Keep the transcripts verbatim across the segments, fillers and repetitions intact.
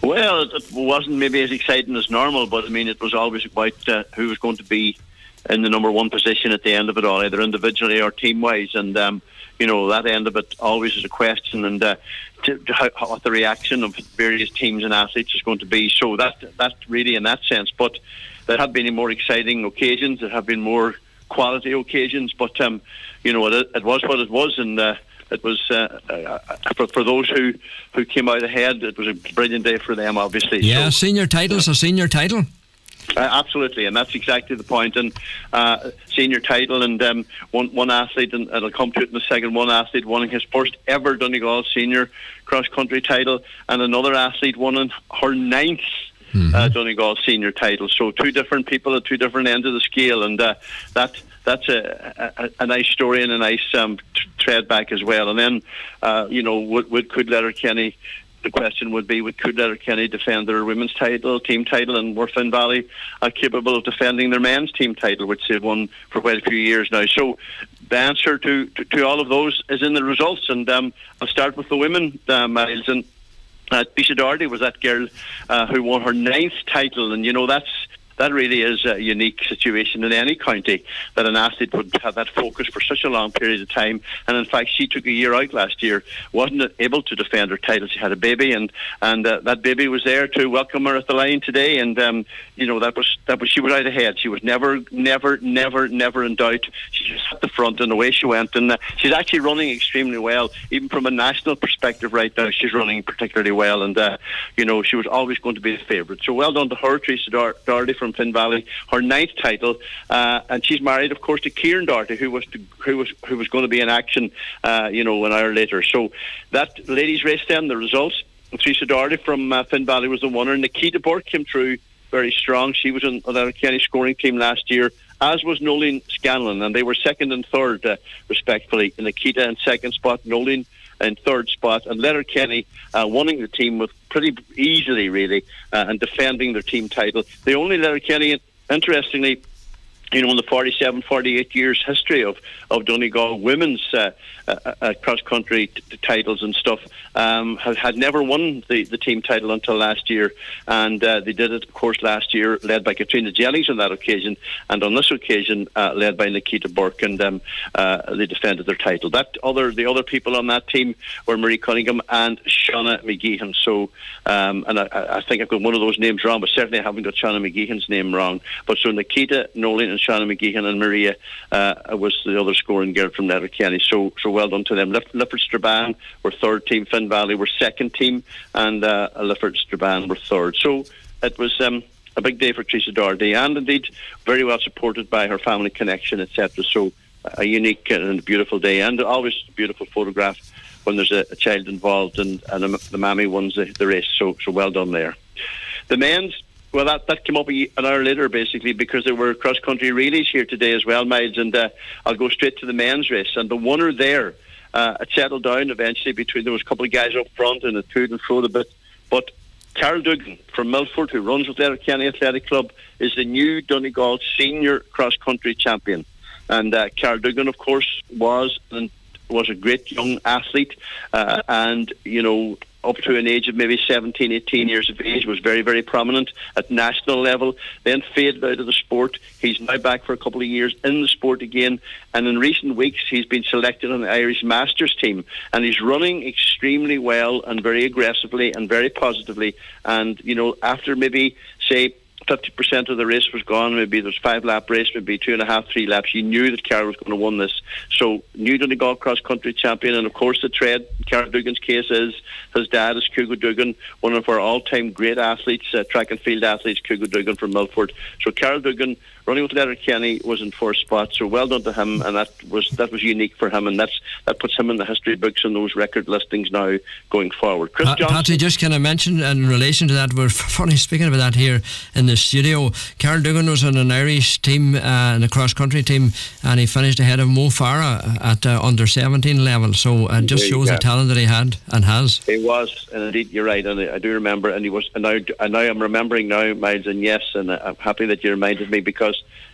Well, it, it wasn't maybe as exciting as normal, but I mean, it was always about uh, who was going to be in the number one position at the end of it all, either individually or team-wise. And, um, you know, that end of it always is a question, and uh, to, to how, what the reaction of various teams and athletes is going to be. So that that's really in that sense. But there have been more exciting occasions. There have been more quality occasions. But, um, you know, it, it was what it was, and uh, it was uh, uh, for, for those who, who came out ahead, it was a brilliant day for them, obviously. Yeah, so, senior title's a senior title. Uh, absolutely, and that's exactly the point. And uh, senior title, and um, one one athlete, and I'll come to it in a second. One athlete won his first ever Donegal senior cross country title, and another athlete won her ninth mm-hmm. uh, Donegal senior title. So two different people at two different ends of the scale, and uh, that that's a, a, a nice story and a nice um, t- tread back as well. And then uh, you know, would, would could Letterkenny? The question would be, would could Letterkenny defend their women's title, team title, and were Finn Valley uh, capable of defending their men's team title, which they've won for quite a few years now? So the answer to, to, to all of those is in the results, and um, I'll start with the women, uh, Miles. And uh, Tisha Doherty was that girl uh, who won her ninth title, and you know, that's that really is a unique situation in any county, that an athlete would have that focus for such a long period of time. And in fact, she took a year out last year, wasn't able to defend her title. She had a baby, and and uh, that baby was there to welcome her at the line today. And um, you know, that was that was she was out ahead. She was never, never, never, never in doubt. She just at the front, and away she went. And uh, she's actually running extremely well, even from a national perspective. Right now, she's running particularly well, and uh, you know, she was always going to be the favourite. So well done to her, Teresa Doherty from Finn Valley, her ninth title, uh, and she's married, of course, to Kieran Doherty, who was to, who was who was going to be in action, uh, you know, an hour later. So that ladies' race, then the results: Teresa Doherty from uh, Finn Valley was the winner. Nikita Burke came through very strong. She was in the Letterkenny scoring team last year, as was Nolene Scanlon, and they were second and third, uh, respectively. Nikita in second spot, Nolene in third spot, and Letterkenny uh, winning the team with pretty easily, really, uh, and defending their team title. The only Letterkenny, interestingly, you know, in the forty-seven, forty-eight years history of, of Donegal women's uh, uh, uh, cross-country t- titles and stuff, um, had, had never won the, the team title until last year. And uh, they did it, of course, last year, led by Katrina Jennings on that occasion, and on this occasion, uh, led by Nikita Burke, and um, uh, they defended their title. That other The other people on that team were Marie Cunningham and Shauna McGeehan. So, um, and I, I think I've got one of those names wrong, but certainly I haven't got Shauna McGeehan's name wrong. But so Nikita, Nolene, and Shauna McGeehan, and Maria uh, was the other scoring girl from Letterkenny. So, so well done to them. Liff- Lifford Strabane were third team, Finn Valley were second team, and uh, Lifford Strabane were third. So it was um, a big day for Teresa Doherty, and indeed very well supported by her family connection, et cetera. So a unique and beautiful day, and always a beautiful photograph when there's a, a child involved, and, and the, the mammy wins the, the race. So, so well done there. The men's. Well, that, that came up a, an hour later, basically, because there were cross-country relays here today as well, Miles, and uh, I'll go straight to the men's race. And the winner there, uh, it settled down eventually between, there was a couple of guys up front and it toed and froed a bit, but Carol Duggan from Milford, who runs with Letterkenny Athletic Club, is the new Donegal senior cross-country champion. And uh, Carol Duggan, of course, was and was a great young athlete, uh, and, you know, up to an age of maybe seventeen, eighteen years of age, was very, very prominent at national level, then faded out of the sport. He's now back for a couple of years in the sport again, and in recent weeks he's been selected on the Irish Masters team, and he's running extremely well and very aggressively and very positively. And, you know, after maybe, say, fifty percent of the race was gone, maybe there's five lap race, maybe two and a half, three laps, you knew that Carol was going to win this. So, new Donegal cross-country champion, and of course the tread, Carol Duggan's case is, his dad is Cougo Duggan, one of our all-time great athletes, uh, track and field athletes, Cougo Duggan from Milford. So Carol Duggan, running with Letterkenny, was in first spot, so well done to him, and that was that was unique for him, and that's that puts him in the history books and those record listings now going forward. Chris Pa- Johnson. Patsy, just kind of mention in relation to that, we're funny speaking about that here in the studio. Carol Duggan was on an Irish team, uh, in the cross-country team, and he finished ahead of Mo Farah at uh, under seventeen level, so it uh, just yeah, shows yeah. the talent that he had and has. He was, and indeed you're right, and I, I do remember, and he was, and now, and now I'm remembering now, Miles, and yes, and I'm happy that you reminded me, because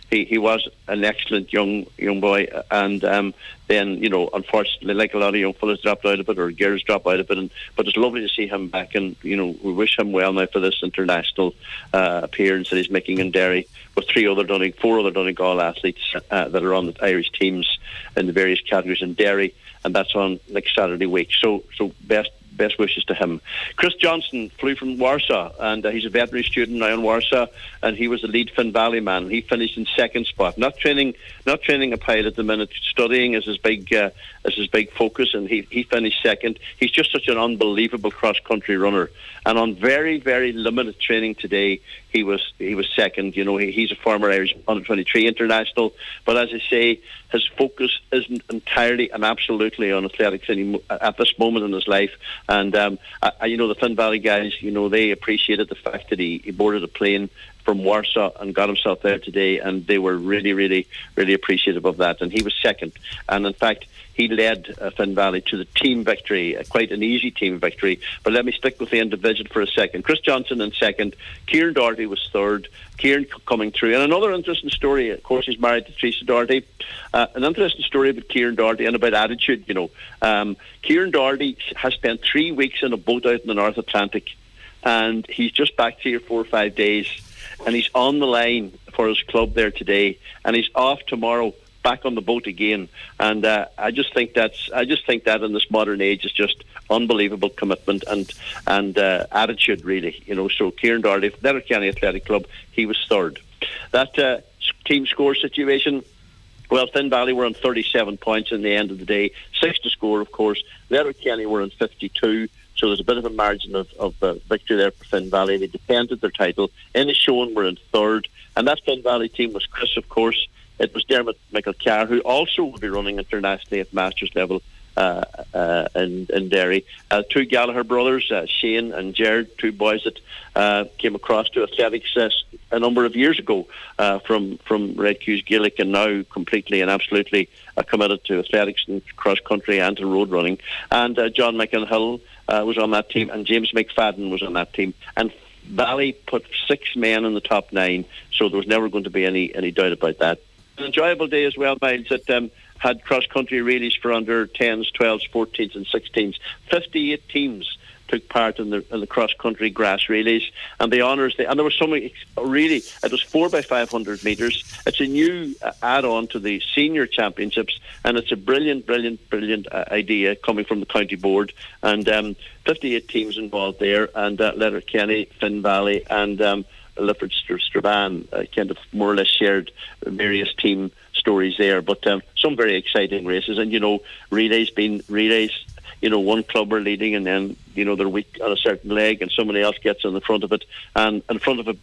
he, he was an excellent young young boy, and um, then, you know, unfortunately, like a lot of young fellas, dropped out of it, or girls dropped out of it. And, but it's lovely to see him back, and, you know, we wish him well now for this international uh, appearance that he's making in Derry with three other Donegal, four other Donegal athletes uh, that are on the Irish teams in the various categories in Derry, and that's on next Saturday week. So, so best. Best wishes to him. Chris Johnson flew from Warsaw, and uh, he's a veterinary student now in Warsaw, and he was the lead Finn Valley man. He finished in second spot. Not training, not training a pilot at the minute. Studying is his big, uh, is his big focus, and he he finished second. He's just such an unbelievable cross country runner, and on very very limited training today, he was he was second. You know, he, he's a former Irish under twenty-three international, but as I say, his focus isn't entirely and absolutely on athletics anymore at this moment in his life. And um, I, you know, the Finn Valley guys, you know, they appreciated the fact that he, he boarded a plane from Warsaw and got himself there today, and they were really, really, really appreciative of that. And he was second, and in fact, he led uh, Finn Valley to the team victory, uh, quite an easy team victory. But let me stick with the individual for a second. Chris Johnson in second, Kieran Doherty was third, Kieran coming through. And another interesting story, of course, he's married to Teresa Doherty. Uh, an interesting story about Kieran Doherty and about attitude, you know. Um, Kieran Doherty has spent three weeks in a boat out in the North Atlantic, and he's just back here four or five days, and he's on the line for his club there today, and he's off tomorrow, back on the boat again. And uh, I just think that's I just think that in this modern age is just unbelievable commitment and and uh, attitude, really. You know, so Kieran Doherty, Letterkenny Athletic Club, he was third. That uh, team score situation, well, Finn Valley were on thirty-seven points in the end of the day, six to score, of course. Letterkenny were on fifty-two. So there's a bit of a margin of, of uh, victory there for Finn Valley. They defended their title. Inishowen were in third, and that Finn Valley team was Chris, of course. It was Dermot McIlcarr, who also will be running internationally at Masters level uh, uh, in, in Derry. Uh, two Gallagher brothers, uh, Shane and Jared, two boys that uh, came across to athletics uh, a number of years ago uh, from, from Red Cuse Gaelic, and now completely and absolutely uh, committed to athletics and cross-country and to road running. And uh, John McInhill uh, was on that team, and James McFadden was on that team. And Valley put six men in the top nine, so there was never going to be any, any doubt about that. An enjoyable day as well, Miles, that um, had cross-country relays for under tens, twelves, fourteens and sixteens. fifty-eight teams took part in the, in the cross-country grass relays, and the honours, they, and there was so many, really, it was four by five hundred metres. It's a new uh, add-on to the senior championships, and it's a brilliant, brilliant, brilliant uh, idea coming from the county board, and um, fifty-eight teams involved there, and uh, Letterkenny, Finn Valley, and um, Lifford Strabane uh, kind of more or less shared various team stories there, but um, some very exciting races. And you know, relays being relays, you know, one club are leading, and then you know they're weak on a certain leg, and somebody else gets in the front of it, and in front of a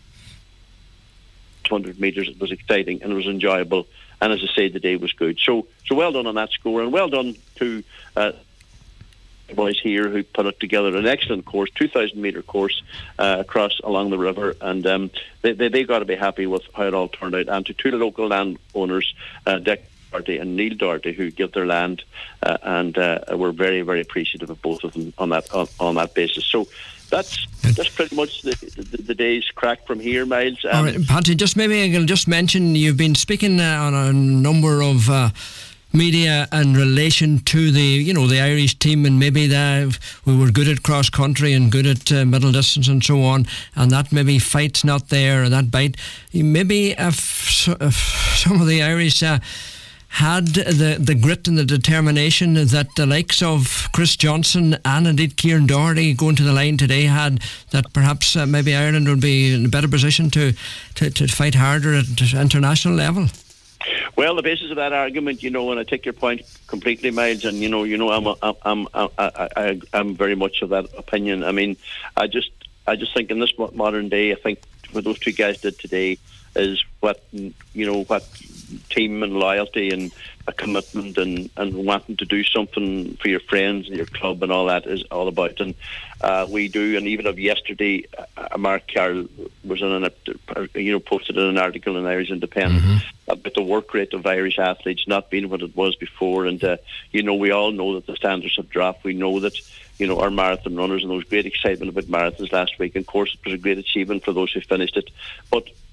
two hundred metres. It was exciting and it was enjoyable, and as I say, the day was good. So, so well done on that score, and well done to Uh, boys here who put it together, an excellent course, two thousand metre course uh, across along the river, and um, they, they, they got to be happy with how it all turned out. And to two local landowners, uh, Dick Doherty and Neil Doherty, who give their land, uh, and uh, we're very, very appreciative of both of them on that on, on that basis. So that's that's pretty much the, the, the day's crack from here, Miles. Um, all right, Paddy, just maybe I can just mention, you've been speaking uh, on a number of uh, media in relation to the, you know, the Irish team, and maybe that we were good at cross country and good at uh, middle distance and so on, and that maybe fight's not there, or that bite. Maybe if, if some of the Irish uh, had the, the grit and the determination that the likes of Chris Johnson and indeed Kieran Doherty going to the line today had, that perhaps uh, maybe Ireland would be in a better position to, to, to fight harder at international level. Well, the basis of that argument, you know, and I take your point completely, Miles, and you know, you know, I'm, I'm, I'm, I, I, I'm very much of that opinion. I mean, I just, I just think in this modern day, I think what those two guys did today is what, you know, what team and loyalty and a commitment and, and wanting to do something for your friends and your club and all that is all about. And uh, we do, and even of yesterday, uh, Mark Carroll was in an, you know, posted in an article in Irish Independent mm-hmm. about the work rate of Irish athletes not being what it was before. And uh, you know, we all know that the standards have dropped. We know that, you know, our marathon runners, and there was great excitement about marathons last week. And of course, it was a great achievement for those who finished it. But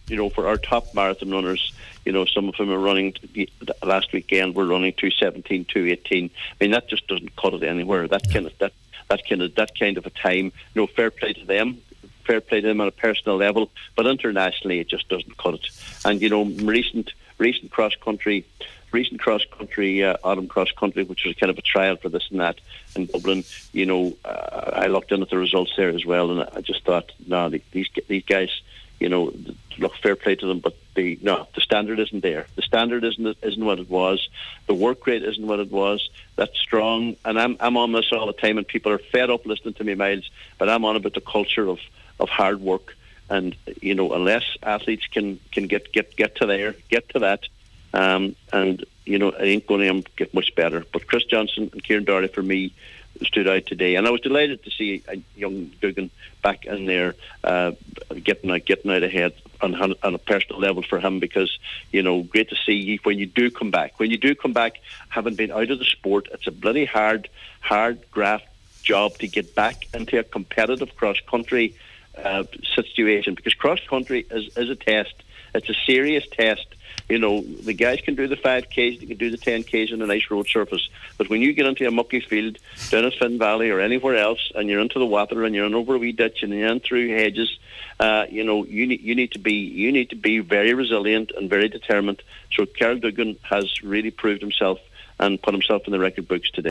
you know, for our top marathon runners, you know, some of them are running, last weekend were running two seventeen, two eighteen. I mean, that just doesn't cut it anywhere. That kind of, that, that kind of, that kind of a time, you know, fair play to them. Fair play to them on a personal level, but internationally it just doesn't cut it. And you know, recent recent cross country, recent cross country, uh, autumn cross country, which was kind of a trial for this and that in Dublin. You know, uh, I looked in at the results there as well, and I just thought, no, these these guys, you know, look, fair play to them, but the no, the standard isn't there. The standard isn't isn't what it was. The work rate isn't what it was. That's strong, and I'm I'm on this all the time, and people are fed up listening to me, Miles. But I'm on about the culture of. of hard work, and you know, unless athletes can, can get, get, get to there, get to that, um, and you know, it ain't going to get much better. But Chris Johnson and Kieran Doherty for me stood out today, and I was delighted to see a young Dugan back in there, uh, getting out, getting out ahead on, on a personal level for him, because you know, great to see when you do come back. When you do come back, having been out of the sport, it's a bloody hard, hard graft job to get back into a competitive cross country Uh, situation, because cross country is, is a test. It's a serious test. You know, the guys can do the five Ks, they can do the ten Ks on a nice road surface, but when you get into a mucky field down at Finn Valley or anywhere else, and you're into the water and you're in over a wee ditch and you're in through hedges, uh, you know, you need you need to be you need to be very resilient and very determined. So Carol Dugan has really proved himself and put himself in the record books today.